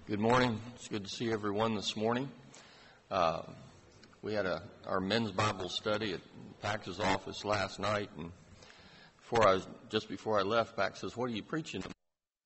Good morning. It's good to see everyone this morning. We had our men's Bible study at Pax's office last night, and just before I left, Pax says, "What are you preaching tomorrow?"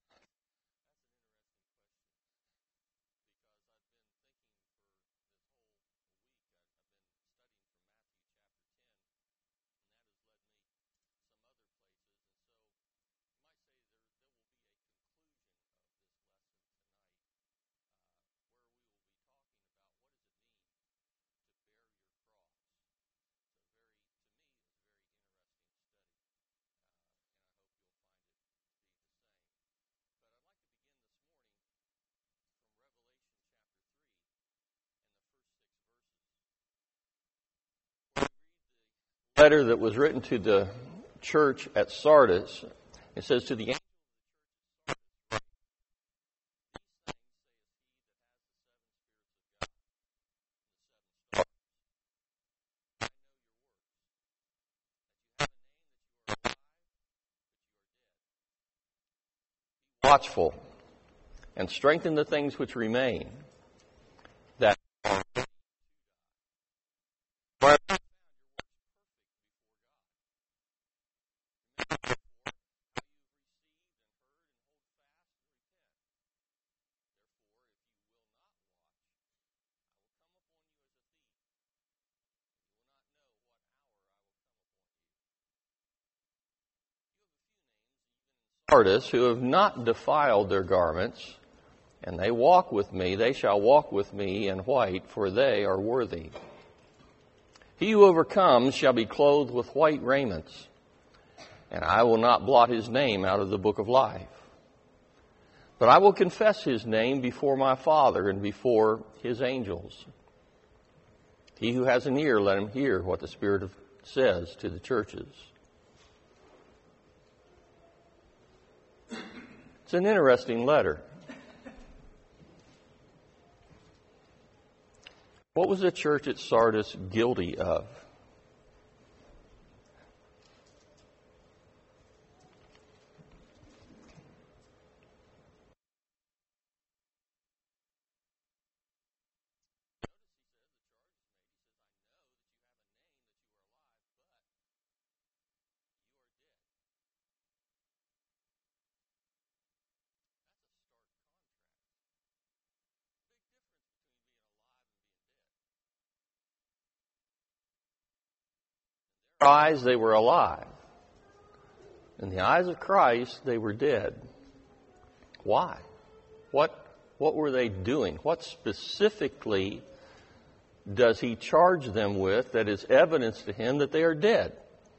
Letter that was written to the church at Sardis. It says, "To the watchful and strengthen the things which remain, that Sardis who have not defiled their garments, and they walk with me, they shall walk with me in white, for they are worthy. He who overcomes shall be clothed with white raiments, and I will not blot his name out of the book of life. But I will confess his name before my Father and before his angels. He who has an ear, let him hear what the Spirit says to the churches." It's an interesting letter. What was the church at Sardis guilty of? In their eyes, they were alive. In the eyes of Christ, they were dead. Why? What were they doing? What specifically does he charge them with that is evidence to him that they are dead?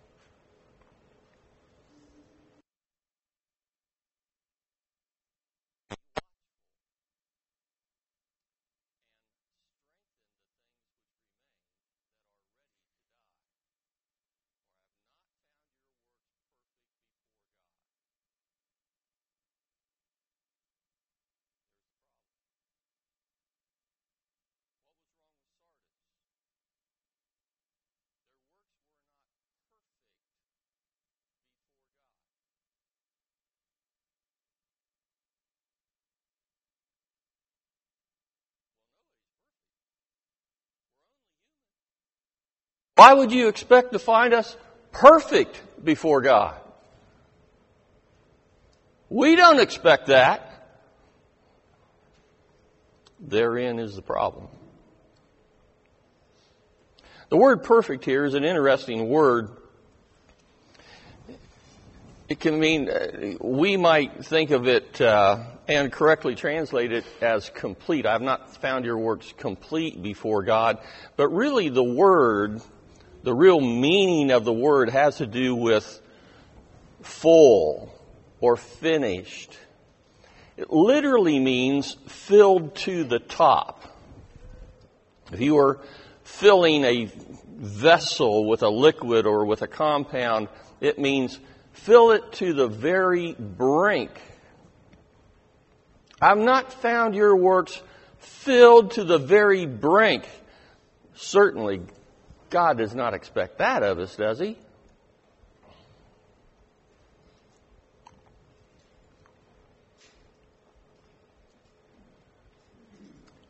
Why would you expect to find us perfect before God? We don't expect that. Therein is the problem. The word perfect here is an interesting word. It can mean, we might think of it and correctly translate it as complete. I have not found your works complete before God. But really the real meaning of the word has to do with full or finished. It literally means filled to the top. If you were filling a vessel with a liquid or with a compound, it means fill it to the very brink. I've not found your works filled to the very brink. Certainly, God does not expect that of us, does he?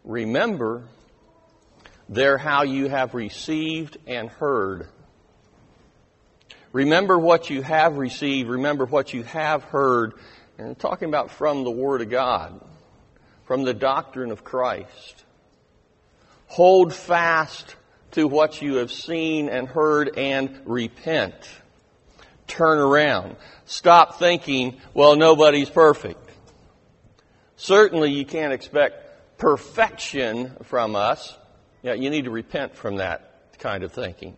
remember, they're how you have received and heard. Remember what you have received. Remember what you have heard. And I'm talking about from the Word of God, from the doctrine of Christ. Hold fast to what you have seen and heard and repent. Turn around. Stop thinking, well, nobody's perfect. Certainly you can't expect perfection from us. Yeah, you need to repent from that kind of thinking.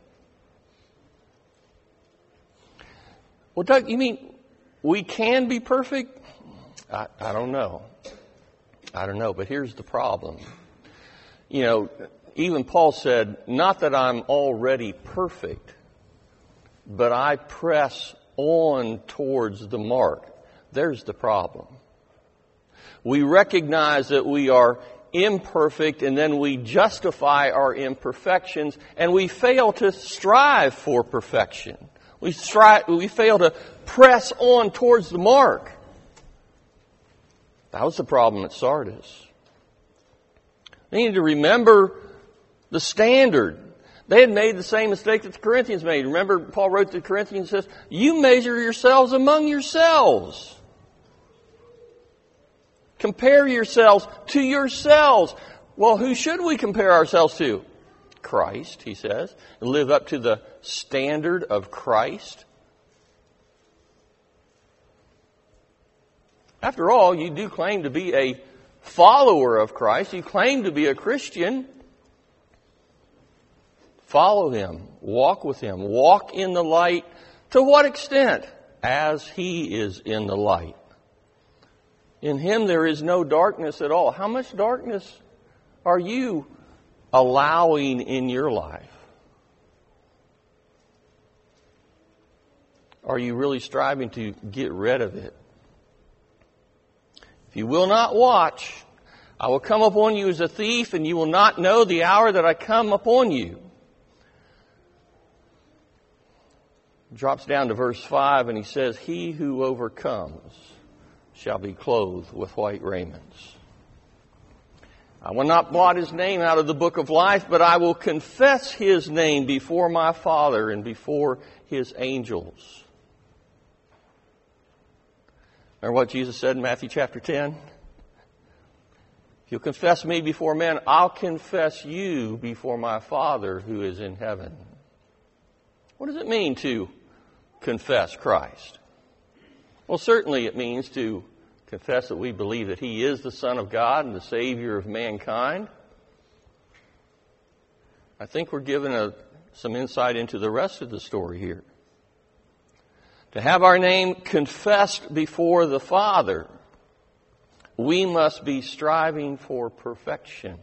Well, Doug, you mean we can be perfect? I don't know. I don't know, but here's the problem. You know, even Paul said, not that I'm already perfect, but I press on towards the mark. There's the problem. We recognize that we are imperfect, and then we justify our imperfections, and we fail to strive for perfection. We fail to press on towards the mark. That was the problem at Sardis. They needed to remember the standard. They had made the same mistake that the Corinthians made. Remember, Paul wrote to the Corinthians and says, you measure yourselves among yourselves. Compare yourselves to yourselves. Well, who should we compare ourselves to? Christ, he says. Live up to the standard of Christ. After all, you do claim to be a follower of Christ. You claim to be a Christian. Follow Him. Walk with Him. Walk in the light. To what extent? As He is in the light. In Him there is no darkness at all. How much darkness are you allowing in your life? Are you really striving to get rid of it? If you will not watch, I will come upon you as a thief, and you will not know the hour that I come upon you. Drops down to verse 5, and he says, he who overcomes shall be clothed with white raiments. I will not blot his name out of the book of life, but I will confess his name before my Father and before his angels. Remember what Jesus said in Matthew chapter 10? If you'll confess me before men, I'll confess you before my Father who is in heaven. What does it mean to confess Christ? Well, certainly it means to confess that we believe that He is the Son of God and the Savior of mankind. I think we're given some insight into the rest of the story here. To have our name confessed before the Father, we must be striving for perfection,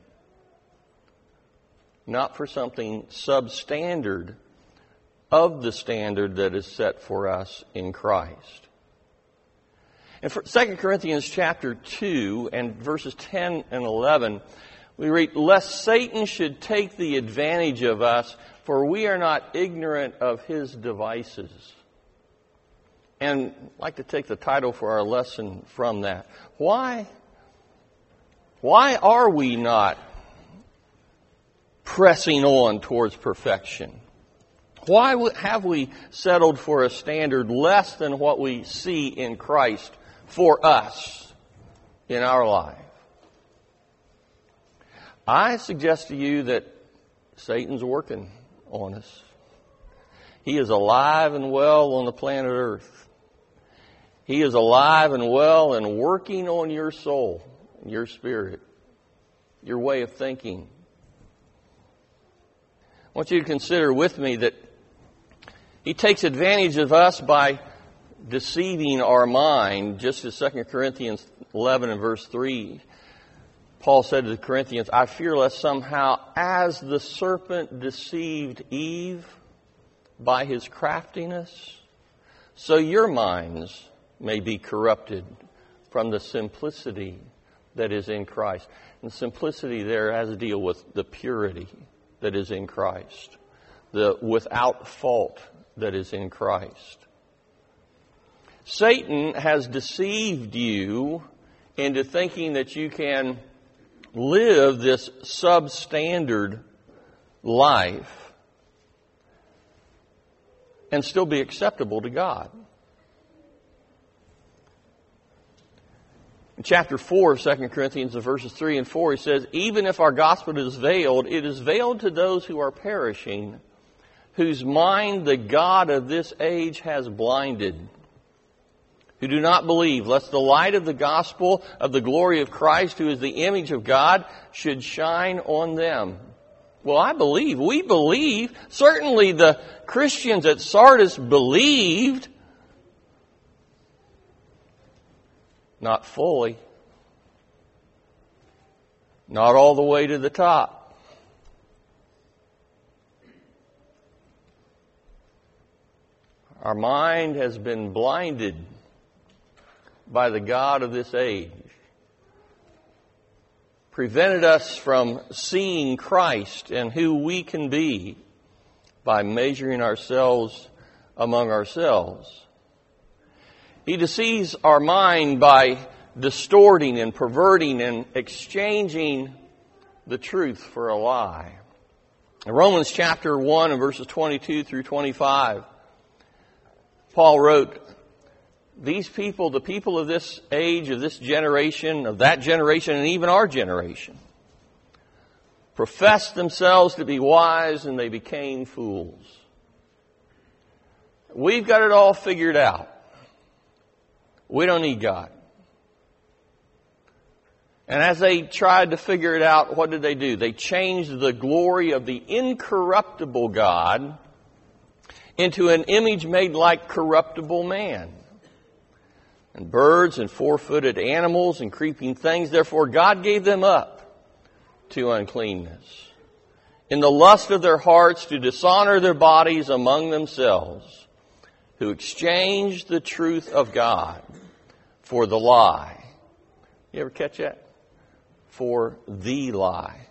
not for something substandard of the standard that is set for us in Christ. In 2 Corinthians chapter 2 and verses 10 and 11, we read, lest Satan should take the advantage of us, for we are not ignorant of his devices. And I'd like to take the title for our lesson from that. Why are we not pressing on towards perfection? Why have we settled for a standard less than what we see in Christ for us in our life? I suggest to you that Satan's working on us. He is alive and well on the planet Earth. He is alive and well and working on your soul, your spirit, your way of thinking. I want you to consider with me that he takes advantage of us by deceiving our mind, just as 2 Corinthians 11 and verse 3. Paul said to the Corinthians, I fear lest somehow, as the serpent deceived Eve by his craftiness, so your minds may be corrupted from the simplicity that is in Christ. And simplicity there has to deal with the purity that is in Christ, the without fault that is in Christ. Satan has deceived you into thinking that you can live this substandard life and still be acceptable to God. In chapter 4 of 2 Corinthians, in verses 3 and 4, he says, even if our gospel is veiled, it is veiled to those who are perishing, whose mind the God of this age has blinded, who do not believe, lest the light of the gospel of the glory of Christ, who is the image of God, should shine on them. Well, I believe, we believe, certainly the Christians at Sardis believed, not fully, not all the way to the top. Our mind has been blinded by the God of this age, prevented us from seeing Christ and who we can be by measuring ourselves among ourselves. He deceives our mind by distorting and perverting and exchanging the truth for a lie. In Romans chapter 1 and verses 22 through 25, Paul wrote, these people, the people of this age, of this generation, of that generation, and even our generation, professed themselves to be wise and they became fools. We've got it all figured out. We don't need God. And as they tried to figure it out, what did they do? They changed the glory of the incorruptible God into an image made like corruptible man, and birds and four-footed animals and creeping things. Therefore God gave them up to uncleanness, in the lust of their hearts, to dishonor their bodies among themselves, who exchanged the truth of God for the lie. You ever catch that? For the lie.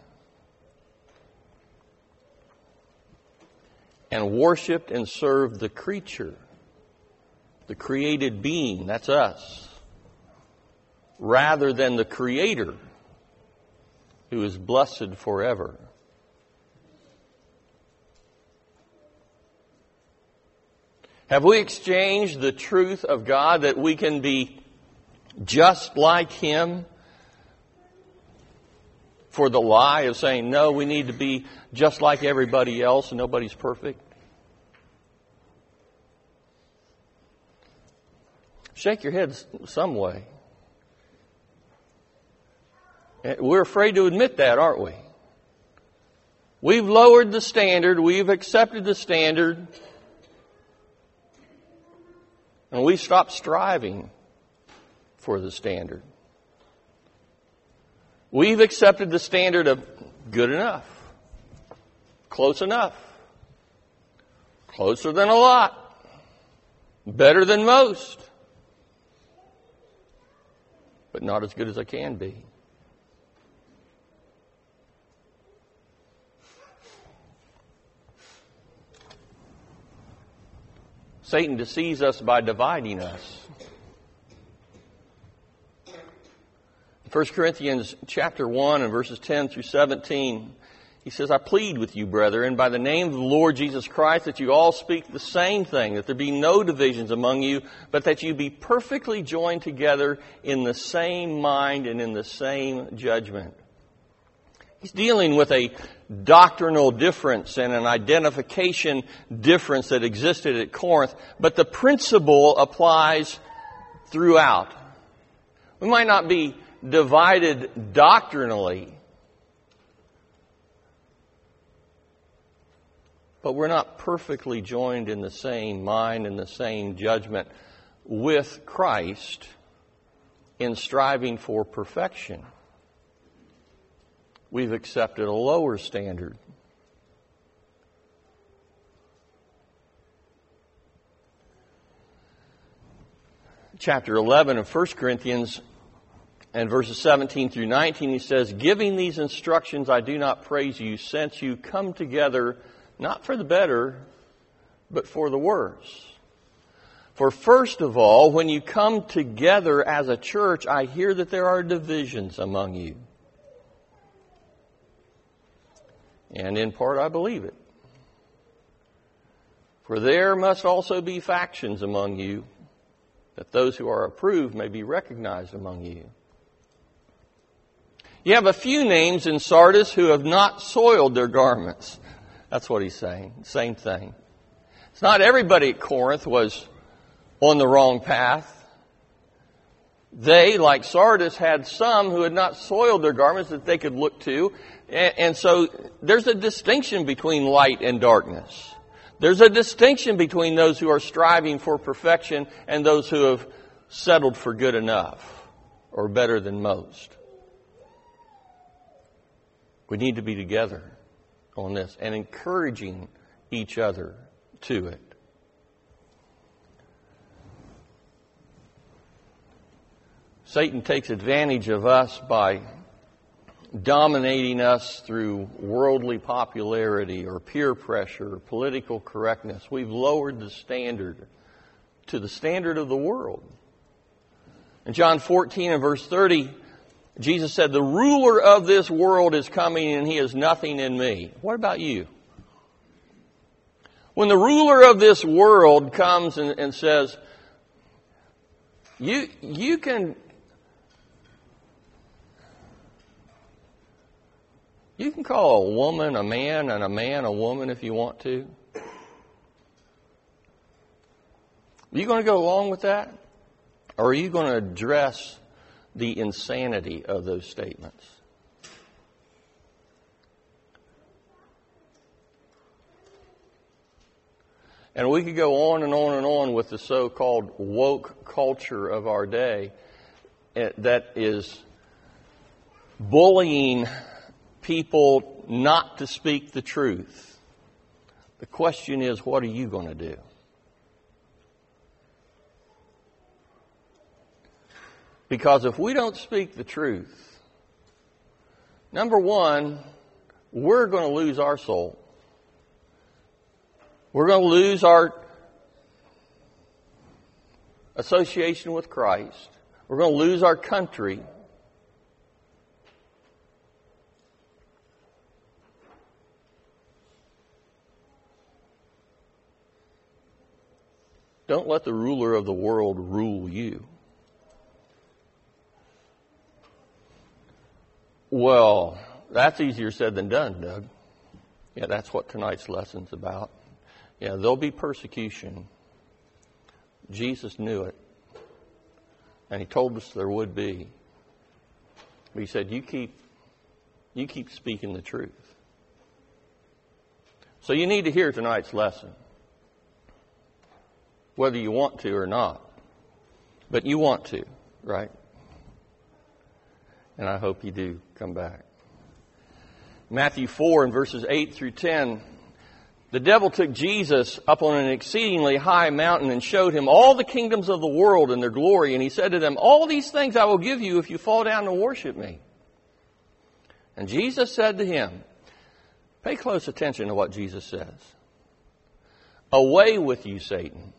And worshipped and served the creature, the created being, that's us, rather than the Creator, who is blessed forever. Have we exchanged the truth of God that we can be just like Him for the lie of saying, no, we need to be just like everybody else and nobody's perfect? Shake your head some way. We're afraid to admit that, aren't we? We've lowered the standard. We've accepted the standard. And we've stopped striving for the standard. We've accepted the standard of good enough, close enough, closer than a lot, better than most, but not as good as I can be. Satan deceives us by dividing us. 1 Corinthians chapter 1 and verses 10 through 17, he says, I plead with you, brethren, by the name of the Lord Jesus Christ, that you all speak the same thing, that there be no divisions among you, but that you be perfectly joined together in the same mind and in the same judgment. He's dealing with a doctrinal difference and an identification difference that existed at Corinth, but the principle applies throughout. We might not be divided doctrinally, but we're not perfectly joined in the same mind and the same judgment with Christ in striving for perfection. We've accepted a lower standard. Chapter 11 of 1 Corinthians and verses 17 through 19, he says, giving these instructions I do not praise you, since you come together not for the better, but for the worse. For first of all, when you come together as a church, I hear that there are divisions among you. And in part I believe it. For there must also be factions among you, that those who are approved may be recognized among you. You have a few names in Sardis who have not soiled their garments. That's what he's saying. Same thing. It's not everybody at Corinth was on the wrong path. They, like Sardis, had some who had not soiled their garments that they could look to. And so there's a distinction between light and darkness. There's a distinction between those who are striving for perfection and those who have settled for good enough or better than most. We need to be together on this and encouraging each other to it. Satan takes advantage of us by dominating us through worldly popularity or peer pressure or political correctness. We've lowered the standard to the standard of the world. In John 14 and verse 30, Jesus said, "The ruler of this world is coming and he has nothing in me." What about you? When the ruler of this world comes and says, you can call a woman a man and a man a woman if you want to. Are you going to go along with that? Or are you going to address the insanity of those statements? And we could go on and on and on with the so-called woke culture of our day that is bullying people not to speak the truth. The question is, what are you going to do? Because if we don't speak the truth, number one, we're going to lose our soul. We're going to lose our association with Christ. We're going to lose our country. Don't let the ruler of the world rule you. Well, that's easier said than done, Doug. Yeah, that's what tonight's lesson's about. Yeah, there'll be persecution. Jesus knew it. And he told us there would be. But he said, you keep speaking the truth. So you need to hear tonight's lesson. Whether you want to or not. But you want to, right? And I hope you do come back. Matthew 4 and verses 8 through 10. The devil took Jesus up on an exceedingly high mountain and showed him all the kingdoms of the world and their glory. And he said to them, "All these things I will give you if you fall down and worship me." And Jesus said to him, pay close attention to what Jesus says. "Away with you, Satan.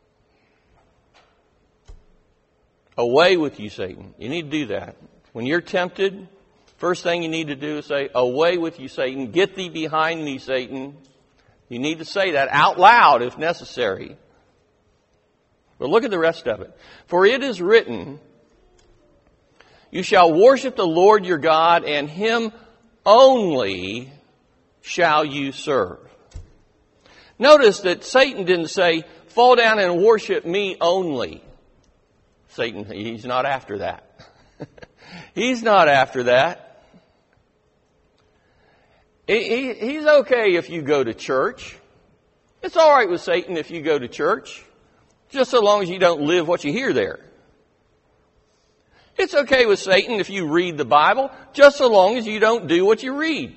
Away with you, Satan." You need to do that. When you're tempted, first thing you need to do is say, "Away with you, Satan. Get thee behind me, Satan." You need to say that out loud if necessary. But look at the rest of it. "For it is written, you shall worship the Lord your God, and him only shall you serve." Notice that Satan didn't say, "Fall down and worship me only." Satan, he's not after that. He's not after that. He's okay if you go to church. It's all right with Satan if you go to church, just so long as you don't live what you hear there. It's okay with Satan if you read the Bible, just so long as you don't do what you read.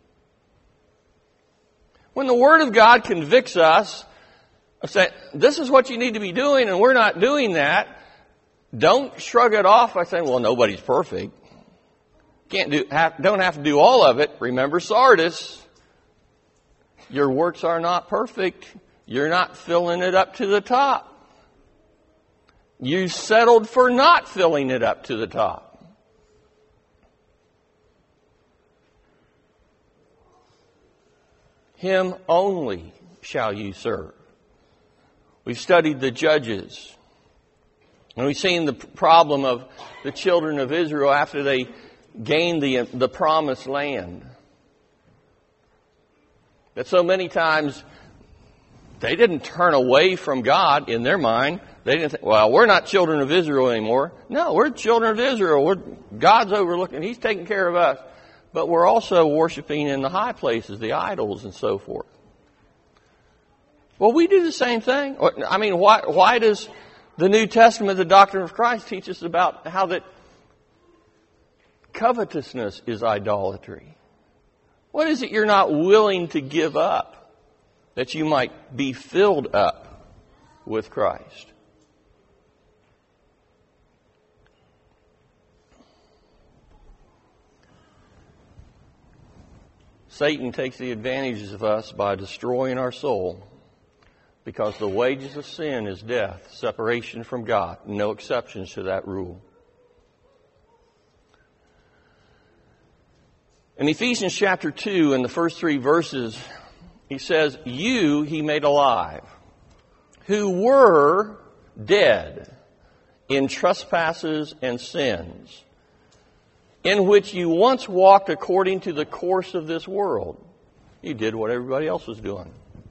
When the Word of God convicts us of saying, this is what you need to be doing, and we're not doing that, don't shrug it off by saying, well, nobody's perfect. Don't have to do all of it. Remember Sardis. Your works are not perfect. You're not filling it up to the top. You settled for not filling it up to the top. Him only shall you serve. We've studied the judges. And we've seen the problem of the children of Israel after they gained the promised land. That so many times they didn't turn away from God in their mind. They didn't think, well, we're not children of Israel anymore. No, we're children of Israel. God's overlooking. He's taking care of us. But we're also worshiping in the high places, the idols and so forth. Well, we do the same thing. I mean, why does the New Testament, the doctrine of Christ, teach us about how that covetousness is idolatry? What is it you're not willing to give up that you might be filled up with Christ? Satan takes the advantages of us by destroying our soul, because the wages of sin is death, separation from God. No exceptions to that rule. In Ephesians chapter 2, in the first 3 verses, he says, "You he made alive, who were dead in trespasses and sins, in which you once walked according to the course of this world." You did what everybody else was doing.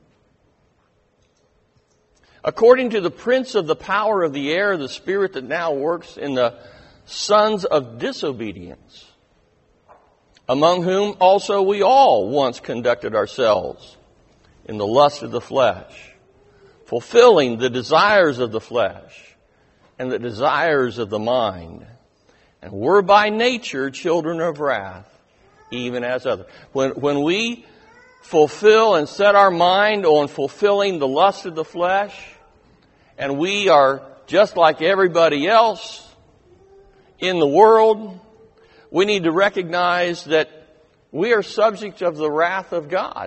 "According to the prince of the power of the air, the spirit that now works in the sons of disobedience, among whom also we all once conducted ourselves in the lust of the flesh, fulfilling the desires of the flesh and the desires of the mind, and were by nature children of wrath, even as others." When we fulfill and set our mind on fulfilling the lust of the flesh, and we are just like everybody else in the world, we need to recognize that we are subject of the wrath of God,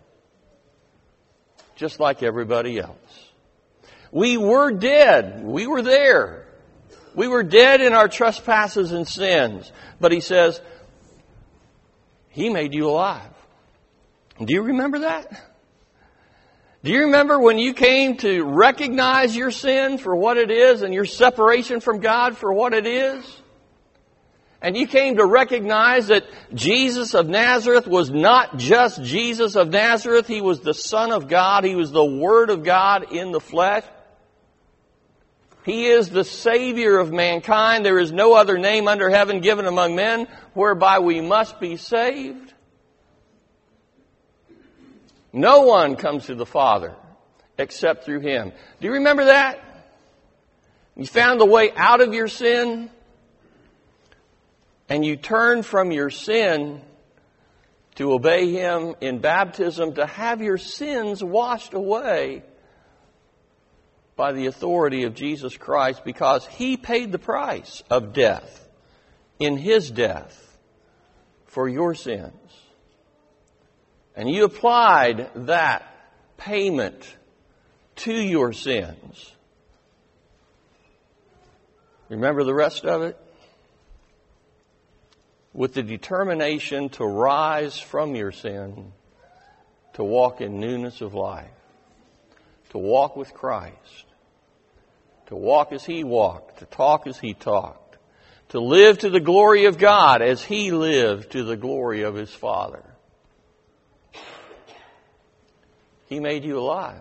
just like everybody else. We were dead. We were there. We were dead in our trespasses and sins. But he says, He made you alive. Do you remember that? Do you remember when you came to recognize your sin for what it is and your separation from God for what it is? And you came to recognize that Jesus of Nazareth was not just Jesus of Nazareth. He was the Son of God. He was the Word of God in the flesh. He is the Savior of mankind. There is no other name under heaven given among men whereby we must be saved. No one comes to the Father except through Him. Do you remember that? You found the way out of your sin, and you turned from your sin to obey Him in baptism, to have your sins washed away by the authority of Jesus Christ, because He paid the price of death in His death for your sins. And you applied that payment to your sins. Remember the rest of it? With the determination to rise from your sin, to walk in newness of life, to walk with Christ, to walk as He walked, to talk as He talked, to live to the glory of God as He lived to the glory of His Father. He made you alive.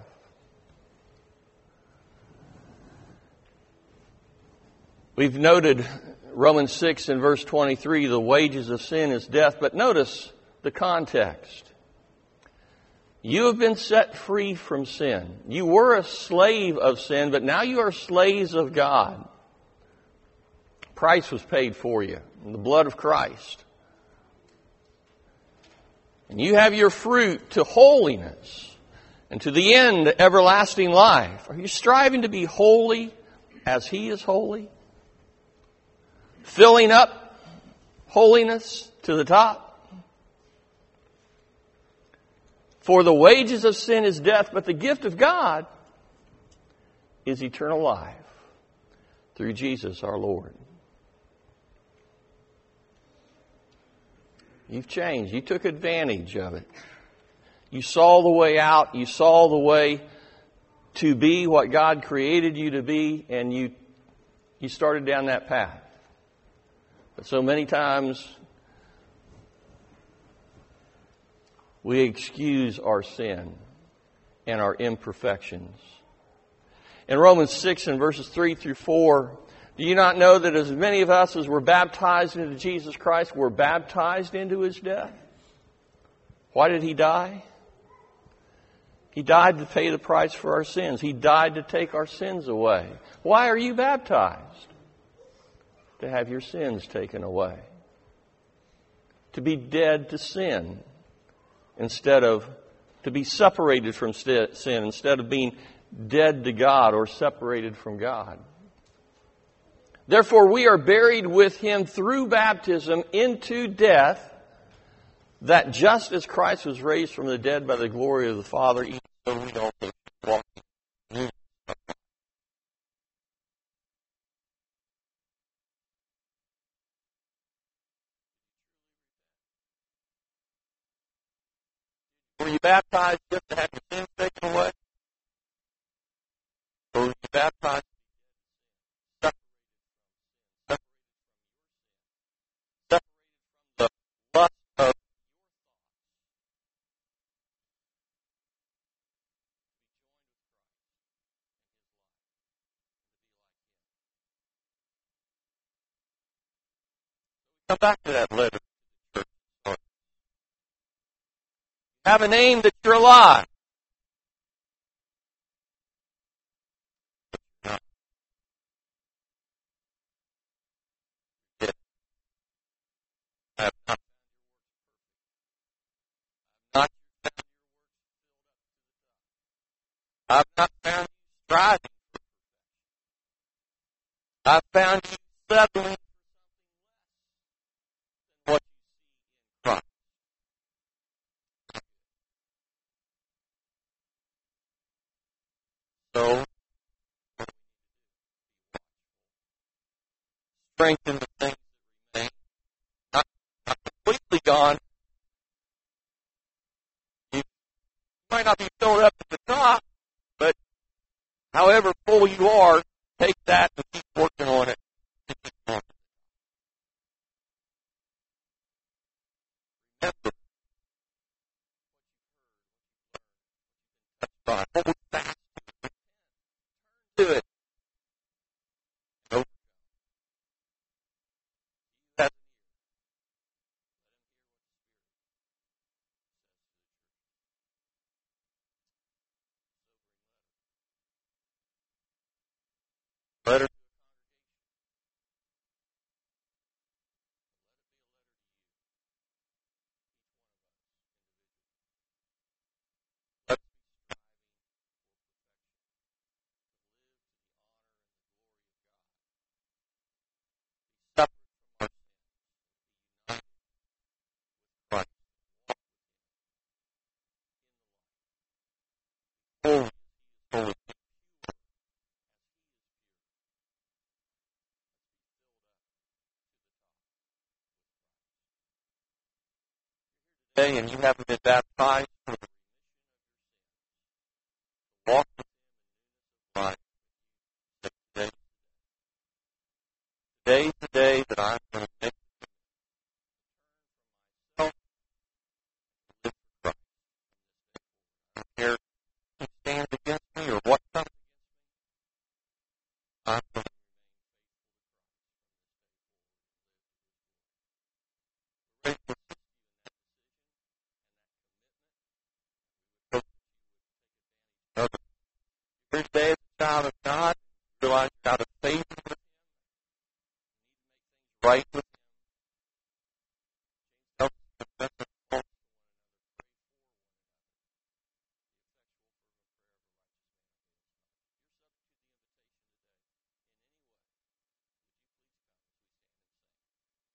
We've noted Romans 6 and verse 23, the wages of sin is death. But notice the context. You have been set free from sin. You were a slave of sin, but now you are slaves of God. Price was paid for you in the blood of Christ. And you have your fruit to holiness and to the end, everlasting life. Are you striving to be holy as He is holy? Filling up holiness to the top? For the wages of sin is death, but the gift of God is eternal life through Jesus our Lord. You've changed. You took advantage of it. You saw the way out. You saw the way to be what God created you to be, and you started down that path. But so many times we excuse our sin and our imperfections. In Romans 6 and verses 3 through 4, do you not know that as many of us as were baptized into Jesus Christ were baptized into His death? Why did He die? He died to pay the price for our sins. He died to take our sins away. Why are you baptized? To have your sins taken away. To be dead to sin instead of to be separated from sin instead of being dead to God or separated from God. Therefore, we are buried with Him through baptism into death, that just as Christ was raised from the dead by the glory of the Father, even so we also walk in newness of life. Were you baptized just to have your sins taken away? Or were you baptized separate from the lust of come back to that letter. Have a name that you're alive. I have not, I've not found you striving. I've found you settling for what you see in Christ. So, strengthen the things that remain. Not completely gone. You might not be filled up at the top, but however full you are, take that and keep working on it. Remember, what was fast to it. No, that's better. Let's stop Christ. Holy, holy. Today, and you haven't been baptized for the walk with Christ. Today, today's the day that I'm going to make myself live for Christ. I don't care who stands against me or what comes. I'm going to raise the other. Every day